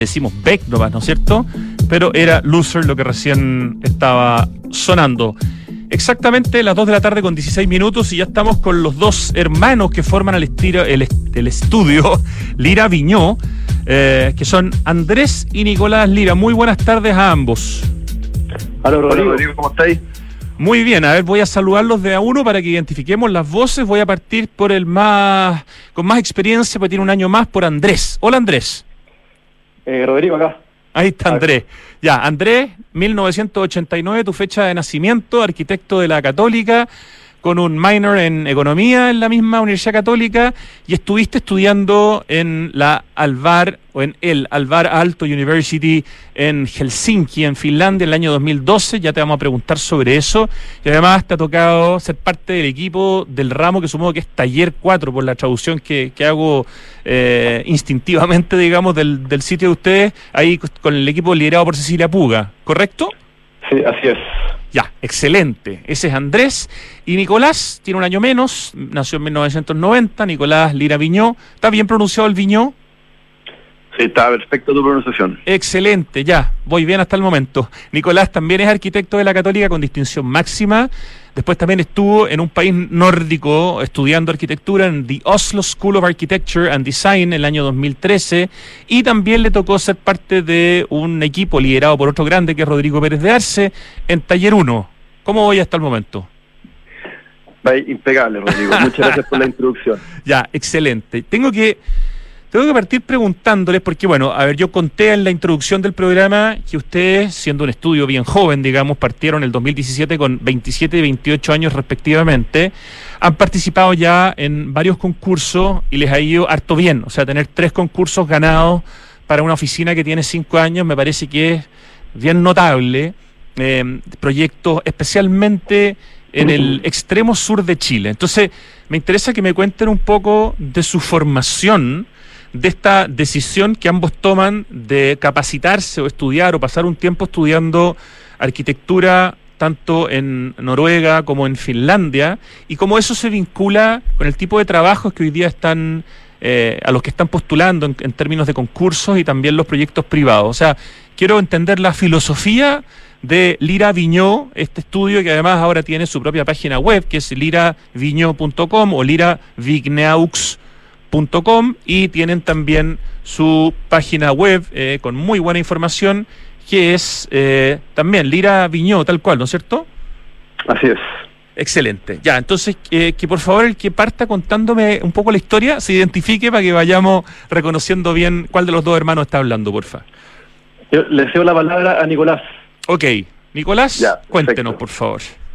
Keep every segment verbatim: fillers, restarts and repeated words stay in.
decimos Beck nomás, ¿no es cierto? Pero era Loser lo que recién estaba sonando. Exactamente las dos de la tarde con dieciséis minutos y ya estamos con los dos hermanos que forman el, estilo, el, el estudio Lira Viñó, eh, que son Andrés y Nicolás Lira. Muy buenas tardes a ambos. Hola Rodrigo, Rodrigo, ¿cómo estáis? Muy bien, a ver, voy a saludarlos de a uno para que identifiquemos las voces. Voy a partir por el más con más experiencia, porque tiene un año más, por Andrés. Hola Andrés. Eh, Rodrigo, acá. Ahí está Andrés. Ya, Andrés, mil novecientos ochenta y nueve, tu fecha de nacimiento, arquitecto de la Católica, con un minor en economía en la misma Universidad Católica, y estuviste estudiando en la Alvar, o en el Alvar Aalto University en Helsinki, en Finlandia, en el año dos mil doce. Ya te vamos a preguntar sobre eso. Y además te ha tocado ser parte del equipo del ramo que supongo que es Taller cuatro, por la traducción que, que hago eh, instintivamente, digamos, del, del sitio de ustedes, ahí con el equipo liderado por Cecilia Puga, ¿correcto? Sí, así es. Ya, excelente. Ese es Andrés. Y Nicolás tiene un año menos, nació en mil novecientos noventa, Nicolás Lira Viñó. ¿Está bien pronunciado el Viñó? Sí, está perfecto tu pronunciación. Excelente, ya, voy bien hasta el momento. Nicolás también es arquitecto de la Católica con distinción máxima. Después también estuvo en un país nórdico estudiando arquitectura en The Oslo School of Architecture and Design en el año dos mil trece. Y también le tocó ser parte de un equipo liderado por otro grande que es Rodrigo Pérez de Arce en Taller uno. ¿Cómo voy hasta el momento? Va impecable, Rodrigo. Muchas gracias por la introducción. Ya, excelente. Tengo que... Tengo que partir preguntándoles, porque bueno, a ver, yo conté en la introducción del programa que ustedes, siendo un estudio bien joven, digamos, partieron el dos mil diecisiete con veintisiete y veintiocho años respectivamente, han participado ya en varios concursos y les ha ido harto bien. O sea, tener tres concursos ganados para una oficina que tiene cinco años me parece que es bien notable. Eh, proyectos especialmente en el extremo sur de Chile. Entonces, me interesa que me cuenten un poco de su formación, de esta decisión que ambos toman de capacitarse o estudiar o pasar un tiempo estudiando arquitectura tanto en Noruega como en Finlandia, y cómo eso se vincula con el tipo de trabajos que hoy día están eh, a los que están postulando en, en términos de concursos y también los proyectos privados. O sea, quiero entender la filosofía de Lira Viñó, este estudio que además ahora tiene su propia página web, que es lira viñó punto com o lira vigneux punto com, y tienen también su página web eh, con muy buena información, que es eh, también Lira Viñó, tal cual, ¿no es cierto? Así es. Excelente. Ya, entonces, eh, que por favor el que parta contándome un poco la historia, se identifique para que vayamos reconociendo bien cuál de los dos hermanos está hablando, porfa. Yo le cedo la palabra a Nicolás. Ok. Nicolás, ya, cuéntenos, por favor.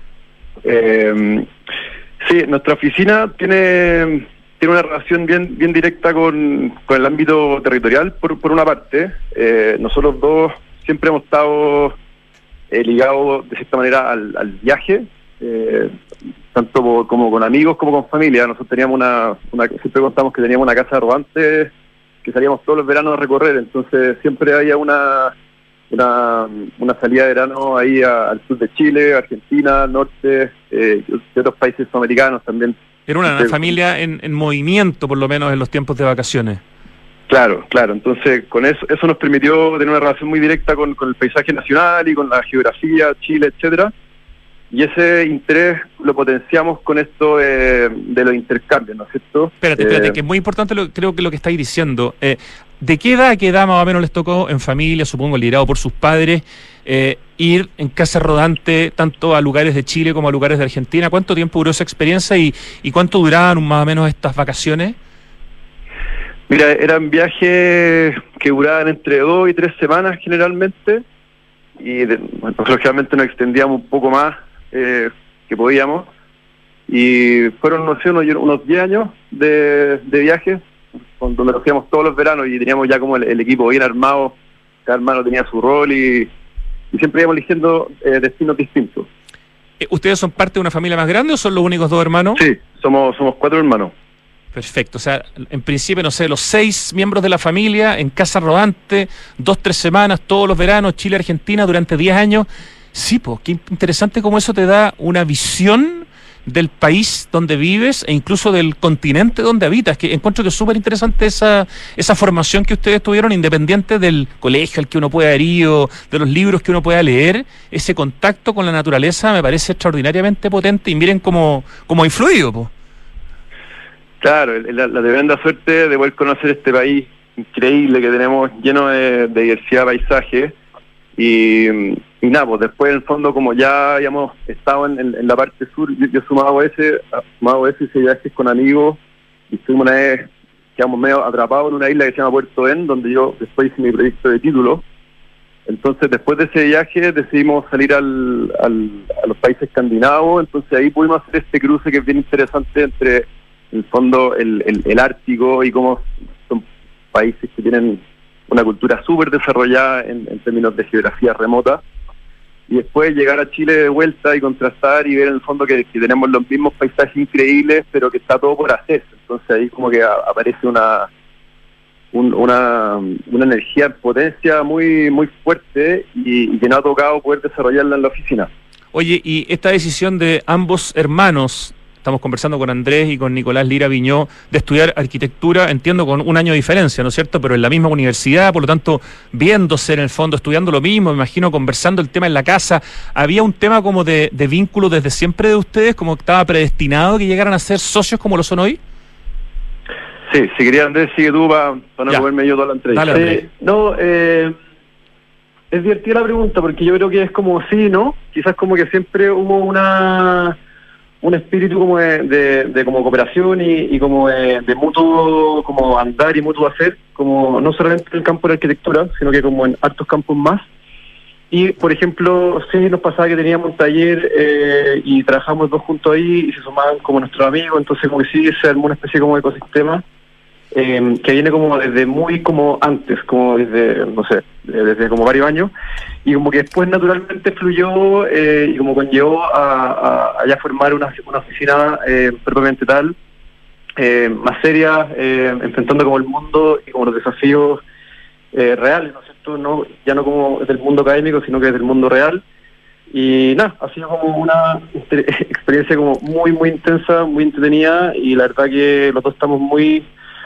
Eh, sí, nuestra oficina tiene... tiene una relación bien bien directa con, con el ámbito territorial, por, por una parte. Eh, nosotros dos siempre hemos estado eh, ligados de cierta manera al, al viaje, eh, tanto por, como con amigos como con familia. Nosotros teníamos una, una, siempre contamos que teníamos una casa rodante que salíamos todos los veranos a recorrer, entonces siempre había una una, una salida de verano ahí a, al sur de Chile, Argentina, al norte, eh, de otros países sudamericanos también. Era una sí. familia en, en movimiento, por lo menos en los tiempos de vacaciones. Claro, claro. Entonces, con eso eso nos permitió tener una relación muy directa con, con el paisaje nacional y con la geografía, Chile, etcétera. Y ese interés lo potenciamos con esto eh, de los intercambios, ¿no es cierto? Espérate, eh, espérate, que es muy importante, lo, creo que lo que estáis diciendo. Eh, ¿De qué edad a qué edad más o menos les tocó en familia, supongo, liderado por sus padres, eh, ir en casa rodante tanto a lugares de Chile como a lugares de Argentina? ¿Cuánto tiempo duró esa experiencia y, y cuánto duraban más o menos estas vacaciones? Mira, eran viajes que duraban entre dos y tres semanas generalmente, y de, bueno, lógicamente nos extendíamos un poco más eh, que podíamos, y fueron, no sé, unos, unos diez años de, de viajes, donde lo hacíamos todos los veranos y teníamos ya como el, el equipo bien armado, cada hermano tenía su rol y, y siempre íbamos eligiendo eh, destinos distintos. ¿Ustedes son parte de una familia más grande o son los únicos dos hermanos? Sí, somos somos cuatro hermanos. Perfecto, o sea, en principio, no sé, los seis miembros de la familia en casa rodante, dos, tres semanas, todos los veranos, Chile, Argentina, durante diez años. Sí, pues, qué interesante cómo eso te da una visión del país donde vives e incluso del continente donde habitas, que encuentro que es súper interesante esa, esa formación que ustedes tuvieron, independiente del colegio al que uno pueda haber ido, de los libros que uno pueda leer. Ese contacto con la naturaleza me parece extraordinariamente potente, y miren cómo, cómo ha influido, po. Claro, la, la tremenda suerte de poder conocer este país increíble que tenemos, lleno de, de diversidad de paisajes. Y, y nada, pues después en el fondo, como ya habíamos estado en, en, en la parte sur, yo, yo sumado a ese, sumado a ese, hice viajes con amigos, y estuvimos una vez, quedamos medio atrapados en una isla que se llama Puerto En, donde yo después hice mi proyecto de título. Entonces después de ese viaje decidimos salir al, al, a los países escandinavos. Entonces ahí pudimos hacer este cruce que es bien interesante entre, en el fondo, el, el, el Ártico, y cómo son países que tienen una cultura súper desarrollada en, en términos de geografía remota, y después llegar a Chile de vuelta y contrastar y ver en el fondo que, que tenemos los mismos paisajes increíbles, pero que está todo por hacer. Entonces ahí como que a, aparece una, un, una una energía en potencia muy muy fuerte, y, y que nos ha tocado poder desarrollarla en la oficina. Oye, y esta decisión de ambos hermanos, estamos conversando con Andrés y con Nicolás Lira Viñó, de estudiar arquitectura, entiendo con un año de diferencia, ¿no es cierto?, pero en la misma universidad, por lo tanto, viéndose en el fondo, estudiando lo mismo, me imagino conversando el tema en la casa. ¿Había un tema como de, de vínculo desde siempre de ustedes, como que estaba predestinado que llegaran a ser socios como lo son hoy? Sí, si quería, Andrés, sigue tú para pa no comerme yo toda la entrevista. Dale, eh, no, eh, es divertida la pregunta, porque yo creo que es como sí, ¿no? Quizás como que siempre hubo una... un espíritu como de, de, de como cooperación y, y como de, de mutuo como andar y mutuo hacer, como no solamente en el campo de la arquitectura, sino que como en hartos campos más. Y por ejemplo, sí nos pasaba que teníamos un taller eh, y trabajamos dos juntos ahí, y se sumaban como nuestros amigos. Entonces como que sí se armó una especie como de ecosistema eh, que viene como desde muy como antes, como desde, no sé, desde como varios años, y como que después naturalmente fluyó eh, y como conllevó a, a, a ya formar una, una oficina eh, propiamente tal, eh, más seria, eh, enfrentando como el mundo y como los desafíos eh, reales, ¿no es cierto? No, ya no como desde el mundo académico, sino que desde el mundo real. Y nada, ha sido como una experiencia como muy, muy intensa, muy entretenida, y la verdad que los dos estamos muy...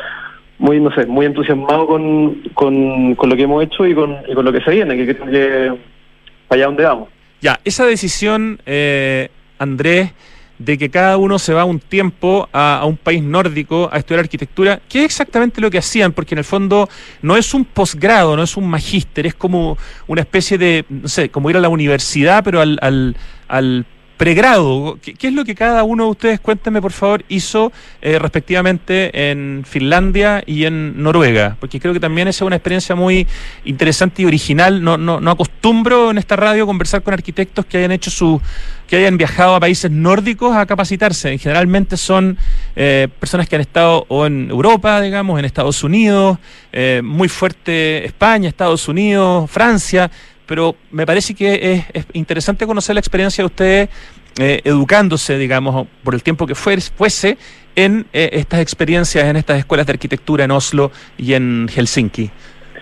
muy, no sé, muy entusiasmado con, con, con lo que hemos hecho y con, y con lo que se viene, que creo que para allá donde vamos. Ya, esa decisión, eh, Andrés, de que cada uno se va un tiempo a, a un país nórdico a estudiar arquitectura, ¿qué es exactamente lo que hacían? Porque en el fondo no es un posgrado, no es un magíster, es como una especie de, no sé, como ir a la universidad, pero al, al, al pregrado. ¿Qué, ¿Qué es lo que cada uno de ustedes, cuéntenme por favor, hizo eh, respectivamente en Finlandia y en Noruega? Porque creo que también esa es una experiencia muy interesante y original. No, no, no acostumbro en esta radio conversar con arquitectos que hayan hecho su, que hayan viajado a países nórdicos a capacitarse. Generalmente son eh, personas que han estado o en Europa, digamos, en Estados Unidos, eh, muy fuerte España, Estados Unidos, Francia. Pero me parece que es, es interesante conocer la experiencia de ustedes eh, educándose, digamos, por el tiempo que fuese, fuese en eh, estas experiencias, en estas escuelas de arquitectura en Oslo y en Helsinki.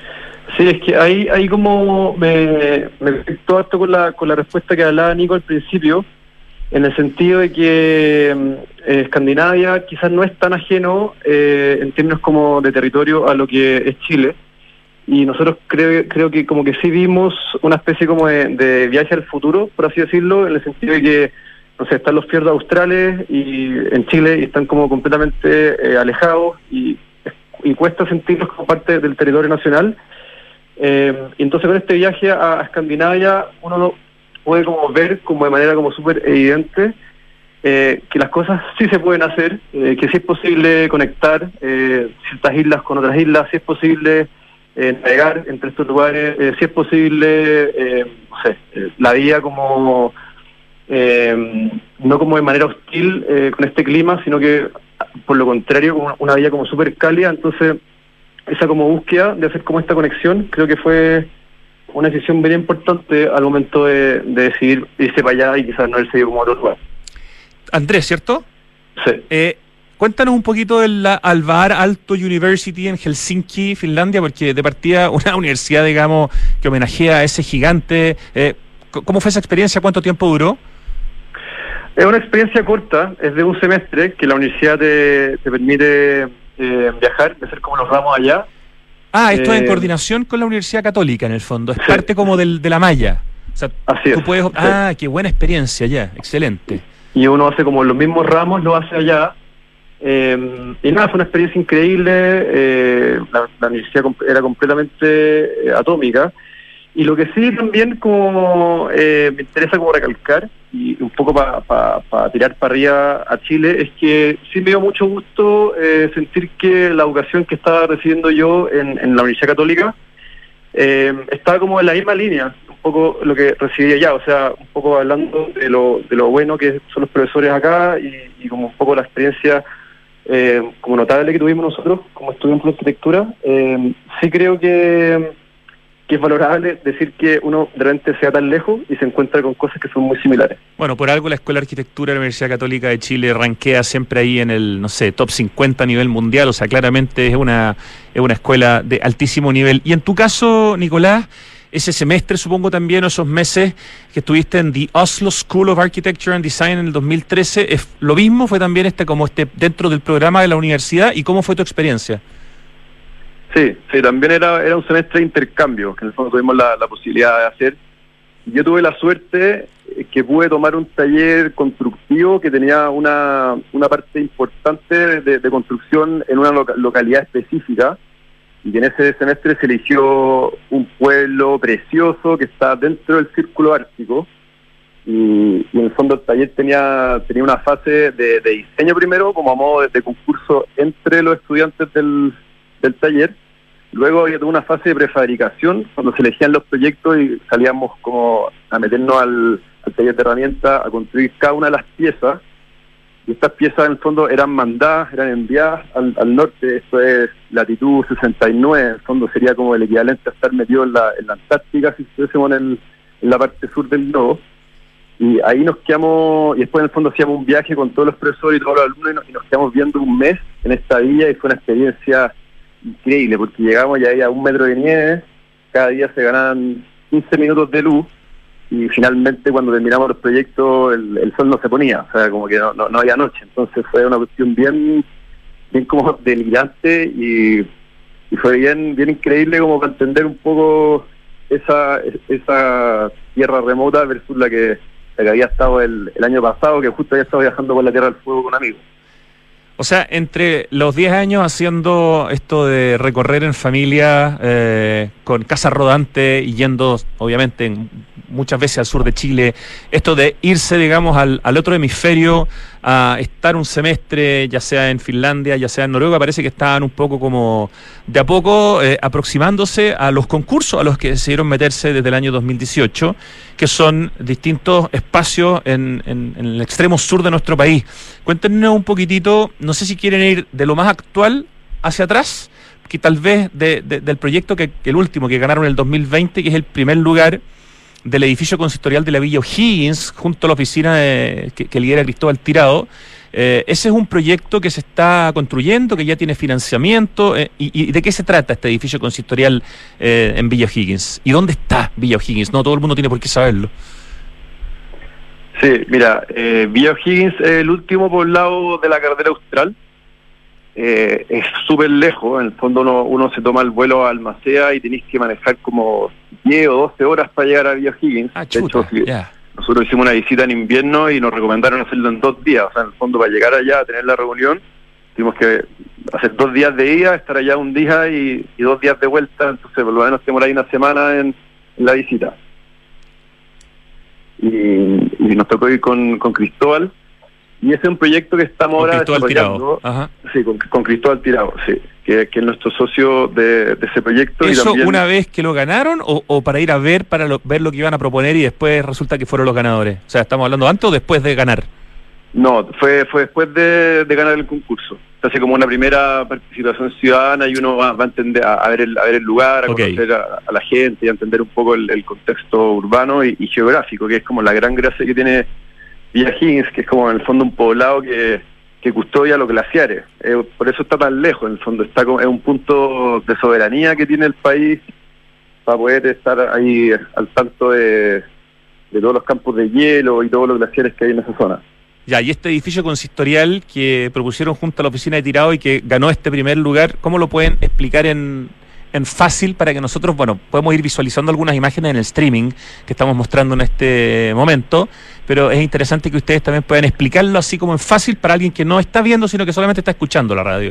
Sí, es que ahí, ahí como me, me conectó esto con la, con la respuesta que hablaba Nico al principio, en el sentido de que eh, Escandinavia quizás no es tan ajeno eh, en términos como de territorio a lo que es Chile. Y nosotros creo creo que como que sí vimos una especie como de, de viaje al futuro, por así decirlo, en el sentido de que, no sé, están los fiordos australes y en Chile y están como completamente eh, alejados y, y cuesta sentirlos como parte del territorio nacional. Eh, y entonces con este viaje a, a Escandinavia uno puede como ver como de manera como súper evidente eh, que las cosas sí se pueden hacer, eh, que sí es posible conectar eh, ciertas islas con otras islas, sí es posible Eh, navegar entre estos lugares, eh, si es posible, eh, no sé, eh, la vida como, eh, no como de manera hostil eh, con este clima, sino que por lo contrario, como una vida como súper cálida. Entonces, esa como búsqueda de hacer como esta conexión, creo que fue una decisión bien importante al momento de, de decidir irse para allá y quizás no haber seguido como a otro lugar. Andrés, ¿cierto? Sí. Eh, Cuéntanos un poquito de la Alvar Aalto University en Helsinki, Finlandia, porque de partida una universidad, digamos, que homenajea a ese gigante. Eh, ¿Cómo fue esa experiencia? ¿Cuánto tiempo duró? Es una experiencia corta, es de un semestre que la universidad te, te permite eh, viajar, de hacer como los ramos allá. Ah, esto eh, es en coordinación con la Universidad Católica, en el fondo. Es sí. parte como del, de la malla. O sea, Así tú es. puedes... Sí. Ah, qué buena experiencia ya, excelente. Y uno hace como los mismos ramos, lo hace allá. Eh, y nada, fue una experiencia increíble. Eh, la, la universidad era completamente eh, atómica. Y lo que sí también como eh, me interesa como recalcar, y un poco para pa, pa tirar para arriba a Chile, es que sí me dio mucho gusto eh, sentir que la educación que estaba recibiendo yo en, en la Universidad Católica eh, estaba como en la misma línea, un poco lo que recibí allá, o sea, un poco hablando de lo, de lo bueno que son los profesores acá y, y como un poco la experiencia eh, como notable que tuvimos nosotros como estudiantes de arquitectura. Eh, sí creo que que es valorable decir que uno de repente sea tan lejos y se encuentra con cosas que son muy similares. Bueno, por algo la Escuela de Arquitectura de la Universidad Católica de Chile rankea siempre ahí en el, no sé, top cincuenta a nivel mundial, o sea, claramente es una, es una escuela de altísimo nivel. Y en tu caso, Nicolás, ese semestre, supongo también, o esos meses que estuviste en The Oslo School of Architecture and Design en el dos mil trece, ¿es lo mismo? ¿Fue también este como este dentro del programa de la universidad? ¿Y cómo fue tu experiencia? Sí, sí, también era era un semestre de intercambio, que en el fondo tuvimos la, la posibilidad de hacer. Yo tuve la suerte que pude tomar un taller constructivo que tenía una, una parte importante de, de construcción en una loca, localidad específica, y que en ese semestre se eligió un pueblo precioso que está dentro del círculo ártico, y, y en el fondo el taller tenía tenía una fase de, de diseño primero, como a modo de, de concurso entre los estudiantes del del taller. Luego había toda una fase de prefabricación, cuando se elegían los proyectos y salíamos como a meternos al, al taller de herramientas, a construir cada una de las piezas, y estas piezas en el fondo eran mandadas, eran enviadas al, al norte. Esto es latitud sesenta y nueve, en el fondo sería como el equivalente a estar metido en la, en la Antártica, si estuviésemos en, el, en la parte sur del globo. Y ahí nos quedamos, y después en el fondo hacíamos un viaje con todos los profesores y todos los alumnos, y nos, y nos quedamos viendo un mes en esta villa, y fue una experiencia increíble, porque llegamos y había un metro de nieve, cada día se ganaban quince minutos de luz, y finalmente cuando terminamos los proyectos el, el sol no se ponía, o sea, como que no, no, no había noche. Entonces fue una cuestión bien bien como delirante, y, y fue bien bien increíble como para entender un poco esa esa tierra remota versus la que, la que había estado el, el año pasado, que justo había estado viajando por la Tierra del Fuego con amigos. O sea, entre los diez años haciendo esto de recorrer en familia, eh, con casa rodante y yendo, obviamente, en, muchas veces al sur de Chile, esto de irse, digamos, al, al otro hemisferio, a estar un semestre, ya sea en Finlandia, ya sea en Noruega, parece que estaban un poco como, de a poco, eh, aproximándose a los concursos a los que decidieron meterse desde el año dos mil dieciocho, que son distintos espacios en, en, en el extremo sur de nuestro país. Cuéntenos un poquitito, no sé si quieren ir de lo más actual hacia atrás, que tal vez de, de, del proyecto que, que el último, que ganaron en el dos mil veinte, que es el primer lugar del edificio consistorial de la Villa O'Higgins, junto a la oficina de, que, que lidera Cristóbal Tirado. Eh, ese es un proyecto que se está construyendo, que ya tiene financiamiento. Eh, y, ¿Y de qué se trata este edificio consistorial eh, en Villa O'Higgins? ¿Y dónde está Villa O'Higgins? No todo el mundo tiene por qué saberlo. Sí, mira, eh, Villa O'Higgins es el último poblado de la carretera austral. Eh, es súper lejos, en el fondo uno, uno se toma el vuelo a Almacea y tenéis que manejar como diez o doce horas para llegar a Villa O'Higgins. Ah, chuta, de hecho, yeah. Nosotros hicimos una visita en invierno y nos recomendaron hacerlo en dos días. O sea, en el fondo, para llegar allá a tener la reunión, tuvimos que hacer dos días de ida, estar allá un día y, y dos días de vuelta. Entonces, por lo menos tenemos ahí una semana en, en la visita. Y, y nos tocó ir con, con Cristóbal. Y ese es un proyecto que estamos con ahora Cristóbal desarrollando. Tirado. Ajá. Sí, con, con Cristóbal Tirado, sí, que, que es nuestro socio de, de ese proyecto. ¿Eso y también, una vez que lo ganaron o, o para ir a ver para lo, ver lo que iban a proponer y después resulta que fueron los ganadores? O sea, ¿estamos hablando antes o después de ganar? No, fue fue después de, de ganar el concurso. Se hace como una primera participación ciudadana y uno va, va a entender a, a ver el a ver el lugar, a Okay. conocer a, a la gente y a entender un poco el, el contexto urbano y, y geográfico, que es como la gran gracia que tiene Villa O'Higgins, que es como en el fondo un poblado que, que custodia los glaciares. Eh, por eso está tan lejos, en el fondo está como, es un punto de soberanía que tiene el país para poder estar ahí al tanto de, de todos los campos de hielo y todos los glaciares que hay en esa zona. Ya, y este edificio consistorial que propusieron junto a la oficina de Tirado y que ganó este primer lugar, ¿cómo lo pueden explicar en, en fácil para que nosotros, bueno, podemos ir visualizando algunas imágenes en el streaming que estamos mostrando en este momento, pero es interesante que ustedes también puedan explicarlo así como en fácil para alguien que no está viendo, sino que solamente está escuchando la radio?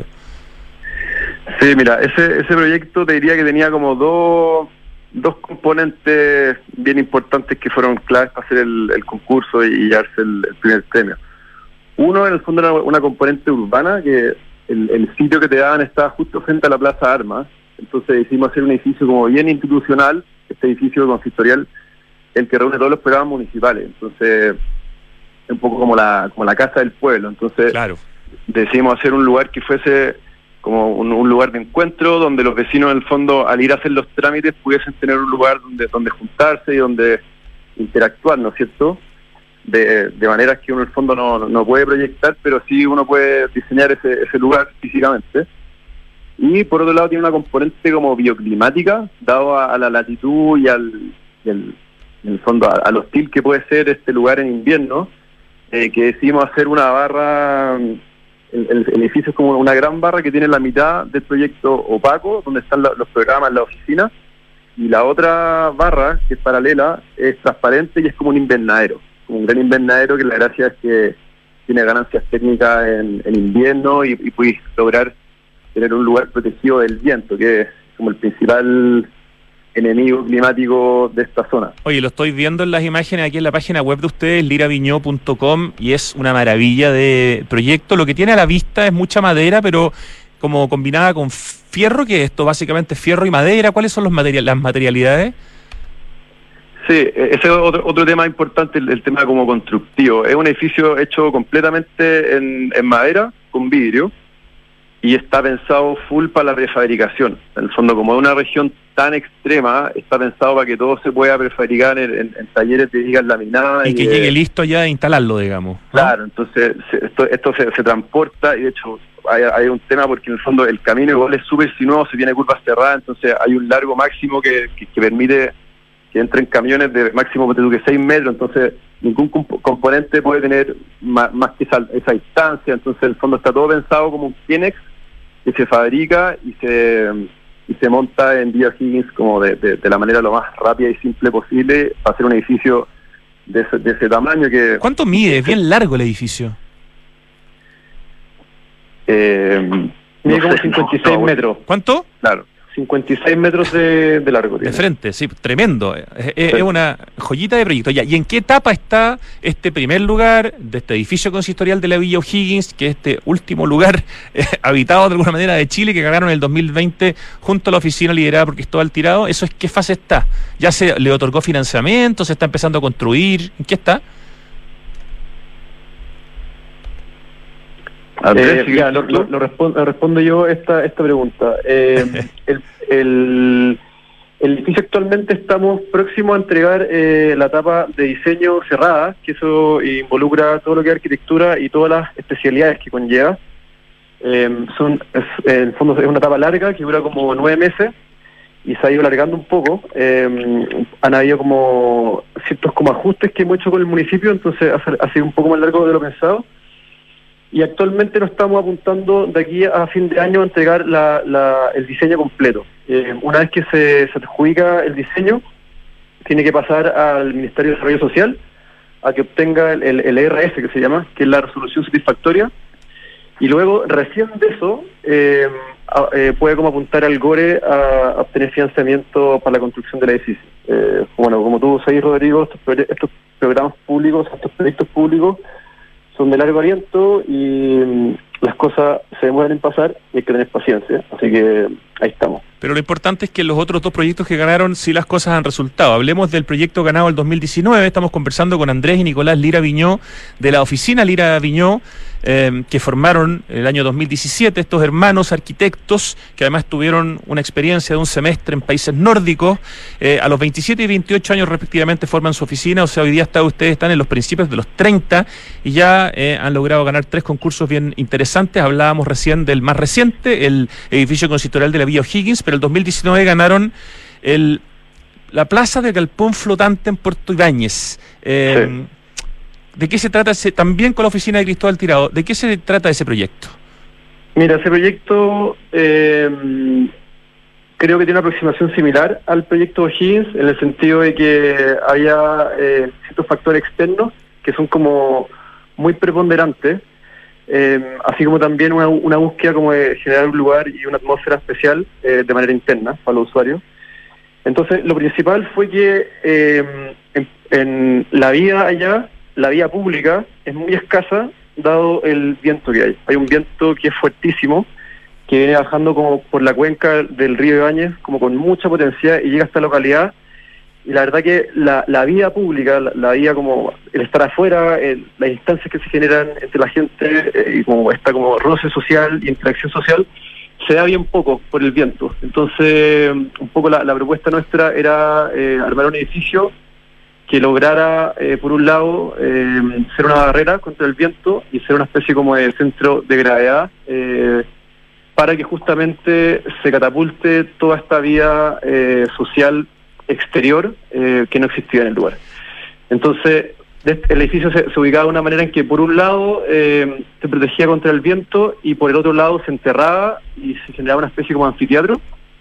Sí, mira, ese, ese proyecto te diría que tenía como dos... dos componentes bien importantes que fueron claves para hacer el, el concurso y llevarse el, el primer premio. Uno, en el fondo, era una componente urbana, que el, el sitio que te daban estaba justo frente a la Plaza Armas, entonces decidimos hacer un edificio como bien institucional, este edificio consistorial, el que reúne todos los programas municipales, entonces un poco como la como la casa del pueblo, entonces claro. Decidimos hacer un lugar que fuese como un, un lugar de encuentro donde los vecinos en el fondo al ir a hacer los trámites pudiesen tener un lugar donde donde juntarse y donde interactuar, ¿no es cierto? De, de maneras que uno en el fondo no, no puede proyectar, pero sí uno puede diseñar ese, ese lugar físicamente. Y por otro lado tiene una componente como bioclimática, dado a, a la latitud y al, y al en el fondo a, al hostil que puede ser este lugar en invierno, eh, que decidimos hacer una barra. El, el, el edificio es como una gran barra que tiene la mitad del proyecto opaco, donde están la, los programas, la oficina, y la otra barra, que es paralela, es transparente y es como un invernadero, como un gran invernadero que la gracia es que tiene ganancias técnicas en, en invierno y, y puedes lograr tener un lugar protegido del viento, que es como el principal enemigo climático de esta zona. Oye, lo estoy viendo en las imágenes aquí en la página web de ustedes, liraviñó punto com, y es una maravilla de proyecto. Lo que tiene a la vista es mucha madera, pero como combinada con fierro, que esto básicamente es fierro y madera. ¿Cuáles son los material, las materialidades? Sí, ese es otro, otro tema importante, el, el tema como constructivo. Es un edificio hecho completamente en, en madera, con vidrio, y está pensado full para la prefabricación. En el fondo, como es una región tan extrema, está pensado para que todo se pueda prefabricar en, en, en talleres de vigas laminadas. Y, y que de, llegue listo ya a instalarlo, digamos, ¿no? Claro, entonces se, esto, esto se, se transporta, y de hecho hay, hay un tema porque en el fondo el camino igual es súper sinuoso, se tiene curvas cerradas, entonces hay un largo máximo que, que, que permite que entren camiones de máximo de seis metros, entonces ningún comp- componente puede tener más, más que esa, esa distancia, entonces el fondo está todo pensado como un Kinex que se fabrica y se y se monta en Villa O'Higgins como de, de, de la manera lo más rápida y simple posible para hacer un edificio de ese, de ese tamaño. Que ¿cuánto mide? Es bien largo el edificio. Eh, mide no como sé, cincuenta y seis no, metros. ¿Cuánto? Claro. cincuenta y seis metros de, de largo. De frente, sí, tremendo. Es, es, sí. es una joyita de proyecto. Ya, ¿y en qué etapa está este primer lugar de este edificio consistorial de la Villa O'Higgins, que es este último lugar eh, habitado de alguna manera de Chile, que ganaron en el dos mil veinte junto a la oficina liderada por Cristóbal Tirado? ¿Eso es qué fase está? ¿Ya se le otorgó financiamiento? ¿Se está empezando a construir? ¿En qué está? Eh, ya, lo, lo, lo, respondo, lo respondo yo esta esta pregunta. Eh, el, el, el edificio actualmente estamos próximos a entregar eh, la etapa de diseño cerrada, que eso involucra todo lo que es arquitectura y todas las especialidades que conlleva. Eh, son es, en el fondo es una etapa larga que dura como nueve meses y se ha ido alargando un poco. Eh, han habido como ciertos como ajustes que hemos hecho con el municipio, entonces ha, ha sido un poco más largo de lo pensado. Y actualmente nos estamos apuntando de aquí a fin de año a entregar la, la, el diseño completo. Eh, una vez que se, se adjudica el diseño, tiene que pasar al Ministerio de Desarrollo Social a que obtenga el, el, el E R S, que se llama, que es la resolución satisfactoria, y luego recién de eso eh, a, eh, puede como apuntar al GORE a, a obtener financiamiento para la construcción del edificio. Eh, bueno, como tú sabes, Rodrigo, estos, estos programas públicos, estos proyectos públicos son de largo aliento y las cosas se demoran en pasar y hay que tener paciencia, así que ahí estamos. Pero lo importante es que los otros dos proyectos que ganaron, sí las cosas han resultado. Hablemos del proyecto ganado el dos mil diecinueve, estamos conversando con Andrés y Nicolás Liraviñó, de la oficina Liraviñó, eh, que formaron el año dos mil diecisiete, estos hermanos arquitectos, que además tuvieron una experiencia de un semestre en países nórdicos, eh, a los veintisiete y veintiocho años respectivamente forman su oficina, o sea, hoy día está, ustedes están en los principios de los treinta y ya eh, han logrado ganar tres concursos bien interesantes. Hablábamos recién del más reciente, el edificio consistorial de la Villa O'Higgins, pero el dos mil diecinueve ganaron el la plaza del galpón flotante en Puerto Ibáñez. Eh, sí. ¿De qué se trata ese, también con la oficina de Cristóbal Tirado, de qué se trata ese proyecto? Mira, ese proyecto eh, creo que tiene una aproximación similar al proyecto O'Higgins, en el sentido de que haya eh, ciertos factores externos que son como muy preponderantes, eh, así como también una, una búsqueda como de generar un lugar y una atmósfera especial eh, de manera interna para los usuarios. Entonces, lo principal fue que eh, en, en la vía allá, la vía pública, es muy escasa, dado el viento que hay. Hay un viento que es fuertísimo, que viene bajando como por la cuenca del río Ibáñez, como con mucha potencia, y llega a esta localidad. Y la verdad que la, la vía pública, la, la vía como el estar afuera, el, las instancias que se generan entre la gente, eh, y como esta como roce social y interacción social, se da bien poco por el viento. Entonces, un poco la, la propuesta nuestra era eh, armar un edificio que lograra, eh, por un lado, eh, ser una barrera contra el viento y ser una especie como de centro de gravedad, eh, para que justamente se catapulte toda esta vía eh, social exterior eh, que no existía en el lugar. Entonces, el edificio se, se ubicaba de una manera en que, por un lado, eh, se protegía contra el viento y por el otro lado se enterraba y se generaba una especie como anfiteatro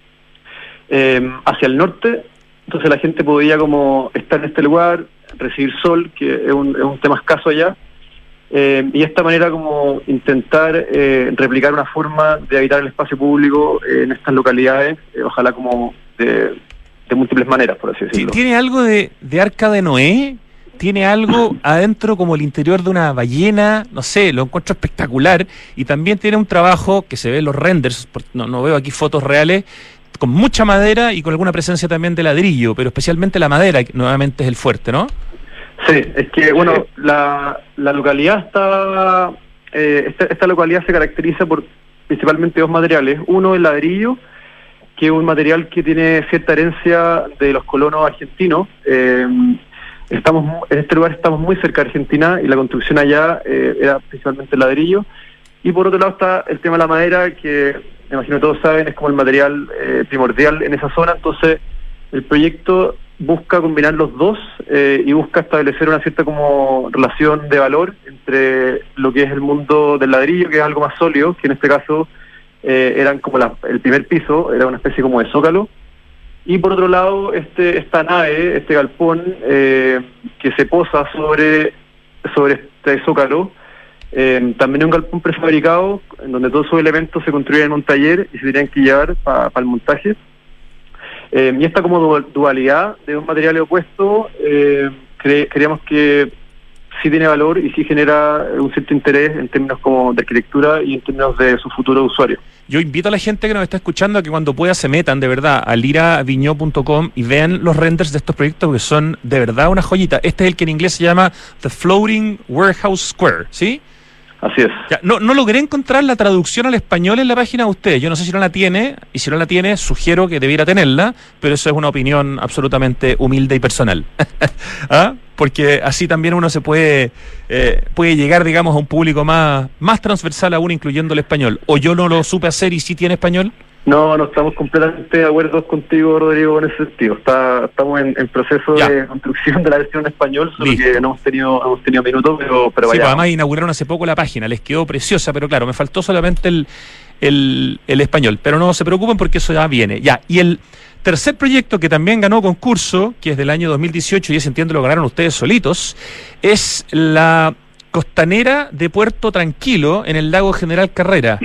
eh, hacia el norte. Entonces la gente podía como estar en este lugar, recibir sol, que es un, es un tema escaso allá, eh, y de esta manera como intentar eh, replicar una forma de habitar el espacio público eh, en estas localidades, eh, ojalá como de, de múltiples maneras, por así decirlo. ¿Tiene algo de, de Arca de Noé? ¿Tiene algo adentro como el interior de una ballena? No sé, lo encuentro espectacular. Y también tiene un trabajo que se ve en los renders, no, no veo aquí fotos reales, con mucha madera y con alguna presencia también de ladrillo, pero especialmente la madera, que nuevamente es el fuerte, ¿no? Sí, es que, bueno, la, la localidad está... Eh, esta, esta localidad se caracteriza por principalmente dos materiales. Uno, el ladrillo, que es un material que tiene cierta herencia de los colonos argentinos. Eh, estamos en este lugar estamos muy cerca de Argentina y la construcción allá eh, era principalmente el ladrillo. Y por otro lado está el tema de la madera, que me imagino todos saben, es como el material eh, primordial en esa zona. Entonces el proyecto busca combinar los dos eh, y busca establecer una cierta como relación de valor entre lo que es el mundo del ladrillo, que es algo más sólido, que en este caso eh, eran como la, el primer piso, era una especie como de zócalo, y por otro lado este esta nave, este galpón eh, que se posa sobre, sobre este zócalo. Eh, también es un galpón prefabricado en donde todos esos elementos se construyen en un taller y se tienen que llevar para pa el montaje. Eh, y esta como dualidad de dos materiales opuestos, eh, cre creemos que sí tiene valor y sí genera un cierto interés en términos como de arquitectura y en términos de su futuro usuario. Yo invito a la gente que nos está escuchando a que cuando pueda se metan de verdad a lira viñó punto com y vean los renders de estos proyectos, que son de verdad una joyita. Este es el que en inglés se llama The Floating Warehouse Square, ¿sí? Así es. Ya, no, no logré encontrar la traducción al español en la página de ustedes. Yo no sé si no la tiene, y si no la tiene, sugiero que debiera tenerla, pero eso es una opinión absolutamente humilde y personal. ¿Ah? Porque así también uno se puede eh, puede llegar, digamos, a un público más, más transversal aún, incluyendo el español. ¿O yo no lo supe hacer y sí tiene español? No, no estamos completamente de acuerdo contigo, Rodrigo, en ese sentido. Está, estamos en, en proceso ya. de construcción de la versión en español, solo Listo. que no hemos tenido, hemos tenido minutos, pero, pero sí, vaya. Pues además inauguraron hace poco la página, les quedó preciosa, pero claro, me faltó solamente el, el, el español. Pero no se preocupen porque eso ya viene. Ya, y el tercer proyecto que también ganó concurso, que es del año dos mil dieciocho, y ese entiendo lo ganaron ustedes solitos, es la costanera de Puerto Tranquilo en el lago General Carrera.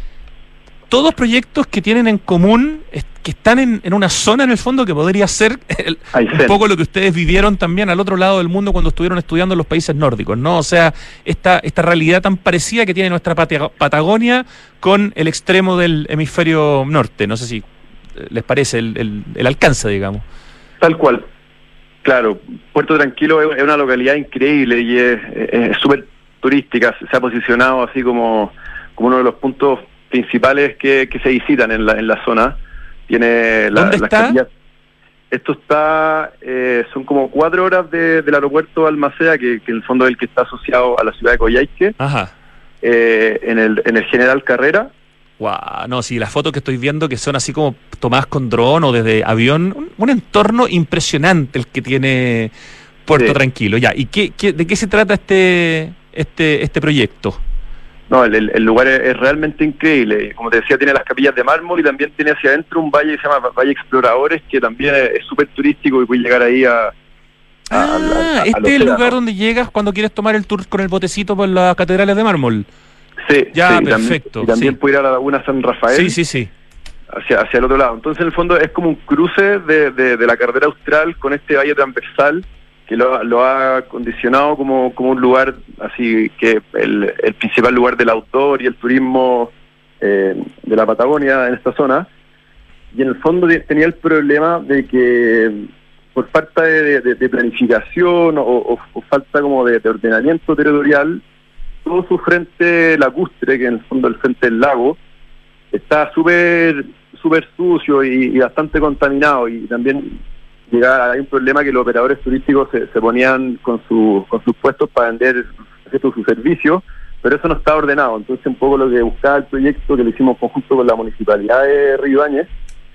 Todos proyectos que tienen en común, que están en, en una zona en el fondo que podría ser el, un poco lo que ustedes vivieron también al otro lado del mundo cuando estuvieron estudiando en los países nórdicos, ¿no? O sea, esta, esta realidad tan parecida que tiene nuestra Patagonia con el extremo del hemisferio norte. No sé si les parece el, el, el alcance, digamos. Tal cual. Claro, Puerto Tranquilo es una localidad increíble y es súper turística. Se ha posicionado así como, como uno de los puntos principales que, que se visitan en la en la zona. Tiene la, ¿Dónde está? Capillas. Esto está, eh, son como cuatro horas de, del aeropuerto de Almacea, que, que en el fondo es el que está asociado a la ciudad de Coyhaique. Ajá. Eh, en el en el General Carrera. Wow, no, sí, las fotos que estoy viendo que son así como tomadas con dron o desde avión, un, un entorno impresionante el que tiene Puerto Sí. Tranquilo, ya. ¿Y qué, qué, de qué se trata este, este, este proyecto? No, el, el- el lugar es, es realmente increíble. Como te decía, tiene las capillas de mármol y también tiene hacia adentro un valle que se llama Valle Exploradores, que también es súper turístico y puedes llegar ahí a... a- Ah, al- al- al este es el océano. lugar donde llegas cuando quieres tomar el tour con el botecito por las catedrales de mármol. Sí, Ya, sí, y también- perfecto, Y también sí. puede ir a la Laguna San Rafael. Sí, sí, sí. hacia, hacia el otro lado. Entonces, en el fondo, es como un cruce de, de, de la carretera austral con este valle transversal que lo, lo ha condicionado como, como un lugar, así que el, el principal lugar del outdoor y el turismo eh, de la Patagonia en esta zona. Y en el fondo de, tenía el problema de que por falta de, de, de planificación o, o, o falta como de, de ordenamiento territorial, todo su frente lacustre, que en el fondo es el frente del lago, está súper súper sucio y, y bastante contaminado, y también llegaba, hay un problema que los operadores turísticos se, se ponían con, su, con sus puestos para vender sus su servicios, pero eso no estaba ordenado. Entonces, un poco lo que buscaba el proyecto, que lo hicimos en conjunto con la Municipalidad de Río Ibáñez,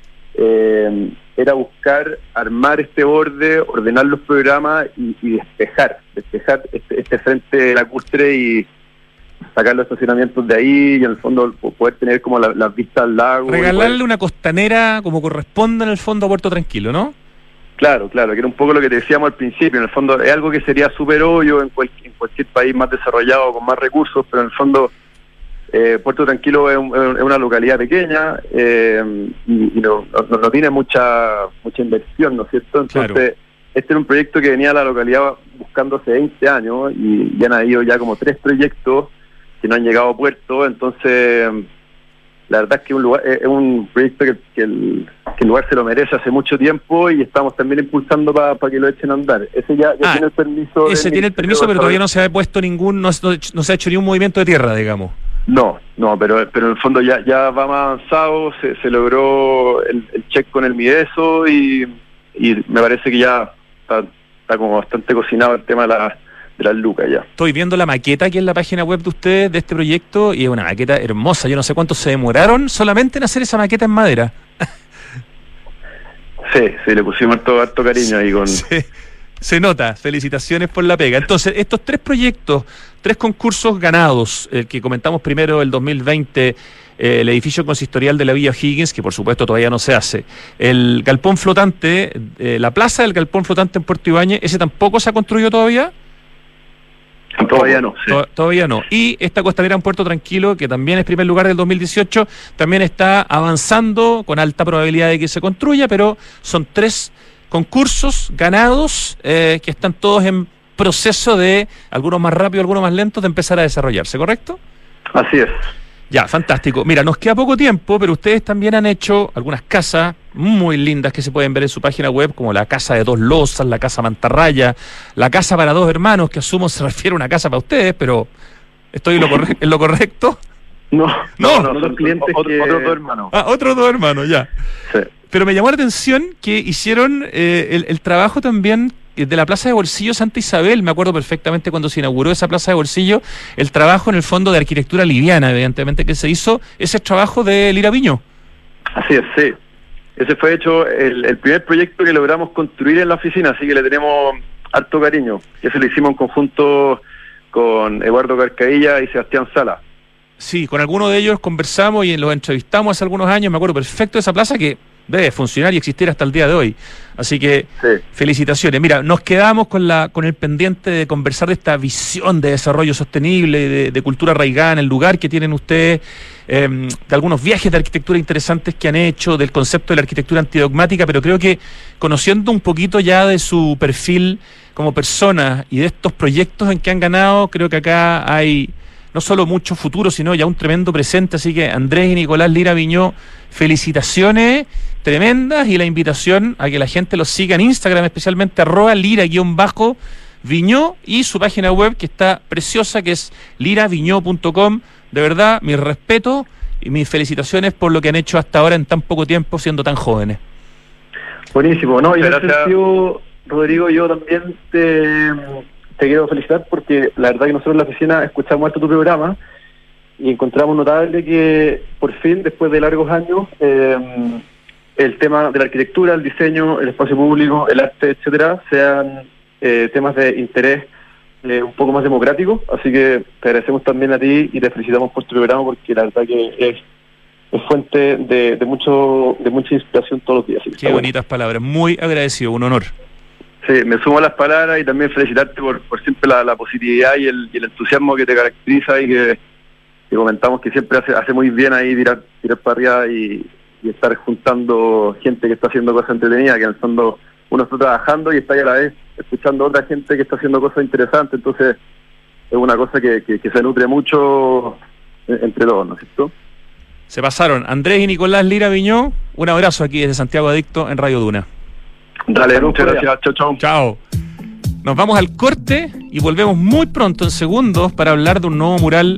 eh, era buscar armar este borde, ordenar los programas y, y despejar, despejar este, este frente lacustre y sacar los estacionamientos de ahí, y en el fondo poder tener como las la vistas al lago. Regalarle poder... una costanera como corresponde en el fondo a Puerto Tranquilo, ¿no? Claro, claro, que era un poco lo que te decíamos al principio. En el fondo es algo que sería súper obvio en, cual, en cualquier país más desarrollado, con más recursos, pero en el fondo eh, Puerto Tranquilo es, un, es una localidad pequeña eh, y, y no, no, no tiene mucha mucha inversión, ¿no es cierto? Entonces, claro, este era un proyecto que venía a la localidad buscando hace veinte años y ya han habido ya como tres proyectos que no han llegado a puerto. Entonces, la verdad es que un lugar, es un proyecto que, que, el, que el lugar se lo merece hace mucho tiempo y estamos también impulsando para pa que lo echen a andar. Ese ya, ya ah, tiene el permiso. Ese tiene el permiso, pero todavía no se ha puesto ningún, no, no, no se ha hecho ni un movimiento de tierra, digamos. No, no, pero pero en el fondo ya ya va más avanzado, se, se logró el, el check con el Mideso y, y me parece que ya está, está como bastante cocinado el tema de la de las lucas ya. Estoy viendo la maqueta aquí en la página web de ustedes de este proyecto y es una maqueta hermosa. Yo no sé cuánto se demoraron solamente en hacer esa maqueta en madera. Sí, sí, le pusimos harto, harto cariño ahí con... Sí, se nota. Felicitaciones por la pega. Entonces, estos tres proyectos, tres concursos ganados, el que comentamos primero el dos mil veinte, eh, el edificio consistorial de la Villa O'Higgins, que por supuesto todavía no se hace, el galpón flotante, eh, la plaza del galpón flotante en Puerto Ibáñez, ¿ese tampoco se ha construido todavía? Todavía no, sí. Todavía no. Y esta costanera en Puerto Tranquilo, que también es primer lugar del dos mil dieciocho, también está avanzando con alta probabilidad de que se construya, pero son tres concursos ganados eh, que están todos en proceso de, algunos más rápido, algunos más lentos, de empezar a desarrollarse, ¿correcto? Así es. Ya, fantástico. Mira, nos queda poco tiempo, pero ustedes también han hecho algunas casas muy lindas que se pueden ver en su página web, como la casa de dos losas, la casa mantarraya, la casa para dos hermanos, que asumo se refiere a una casa para ustedes, pero ¿estoy en lo, corre- en lo correcto? No, no, no, no, son clientes otro, que... otros dos hermanos. Ah, otros dos hermanos, ya. Sí. Pero me llamó la atención que hicieron eh, el, el trabajo también de la Plaza de Bolsillo Santa Isabel. Me acuerdo perfectamente cuando se inauguró esa Plaza de Bolsillo, el trabajo en el fondo de arquitectura liviana, evidentemente, que se hizo, ese trabajo de Lira Viñó. Así es, sí. Ese fue hecho el, el primer proyecto que logramos construir en la oficina, así que le tenemos harto cariño. Ese lo hicimos en conjunto con Eduardo Carcadilla y Sebastián Sala. Sí, con algunos de ellos conversamos y los entrevistamos hace algunos años. Me acuerdo perfecto de esa plaza que debe funcionar y existir hasta el día de hoy. Así que sí, felicitaciones. Mira, nos quedamos con la con el pendiente de conversar de esta visión de desarrollo sostenible, de, de cultura arraigada en el lugar que tienen ustedes, eh, de algunos viajes de arquitectura interesantes que han hecho, del concepto de la arquitectura antidogmática, pero creo que conociendo un poquito ya de su perfil como persona y de estos proyectos en que han ganado, creo que acá hay no solo mucho futuro, sino ya un tremendo presente. Así que Andrés y Nicolás Lira Viñó, felicitaciones tremendas y la invitación a que la gente los siga en Instagram, especialmente arroba lira-viñó y su página web que está preciosa, que es lira viñó punto com. De verdad, mi respeto y mis felicitaciones por lo que han hecho hasta ahora en tan poco tiempo, siendo tan jóvenes. Buenísimo, ¿no? Y en ese sentido, Rodrigo, yo también te... te quiero felicitar porque la verdad que nosotros en la oficina escuchamos esto tu programa y encontramos notable que por fin, después de largos años, eh, el tema de la arquitectura, el diseño, el espacio público, el arte, etcétera, sean eh, temas de interés eh, un poco más democráticos. Así que te agradecemos también a ti y te felicitamos por tu programa, porque la verdad que es, es fuente de, de mucho de mucha inspiración todos los días. Qué bonitas bueno. palabras, muy agradecido, un honor. Sí, me sumo a las palabras y también felicitarte por, por siempre la, la positividad y el, y el entusiasmo que te caracteriza y que, que comentamos que siempre hace hace muy bien ahí tirar, tirar para arriba y, y estar juntando gente que está haciendo cosas entretenidas, que en el fondo uno está trabajando y está ahí a la vez escuchando a otra gente que está haciendo cosas interesantes. Entonces es una cosa que, que, que se nutre mucho entre todos, ¿no es cierto? Se pasaron. Andrés y Nicolás Lira Viñó, un abrazo aquí desde Santiago Adicto en Radio Duna. Dale, muchas gracias. Chao, chao. Chao. Nos vamos al corte y volvemos muy pronto en segundos para hablar de un nuevo mural